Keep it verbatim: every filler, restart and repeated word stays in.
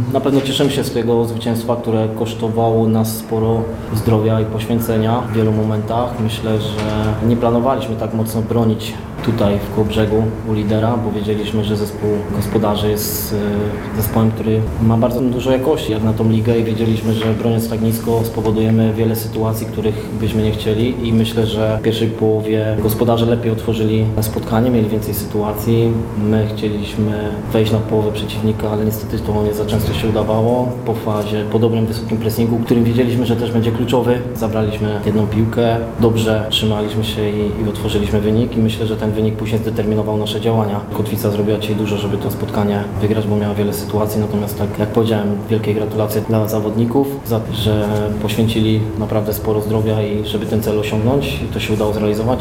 Na pewno cieszymy się z tego zwycięstwa, które kosztowało nas sporo zdrowia i poświęcenia w wielu momentach. Myślę, że nie planowaliśmy tak mocno bronić tutaj w Kołobrzegu u lidera, bo wiedzieliśmy, że zespół gospodarzy jest zespołem, który ma bardzo dużo jakości jak na tą ligę i wiedzieliśmy, że broniąc tak nisko spowodujemy wiele sytuacji, których byśmy nie chcieli i myślę, że w pierwszej połowie gospodarze lepiej otworzyli spotkanie, mieli więcej sytuacji. My chcieliśmy wejść na połowę przeciwnika, ale niestety to nie za często się udawało. Po fazie, po dobrym, wysokim pressingu, którym wiedzieliśmy, że też będzie kluczowy, zabraliśmy jedną piłkę, dobrze trzymaliśmy się i, i otworzyliśmy wynik i myślę, że ten wynik później zdeterminował nasze działania. Kotwica zrobiła dzisiaj dużo, żeby to spotkanie wygrać, bo miała wiele sytuacji, natomiast tak jak powiedziałem, wielkie gratulacje dla zawodników za to, że poświęcili naprawdę sporo zdrowia i żeby ten cel osiągnąć i to się udało zrealizować.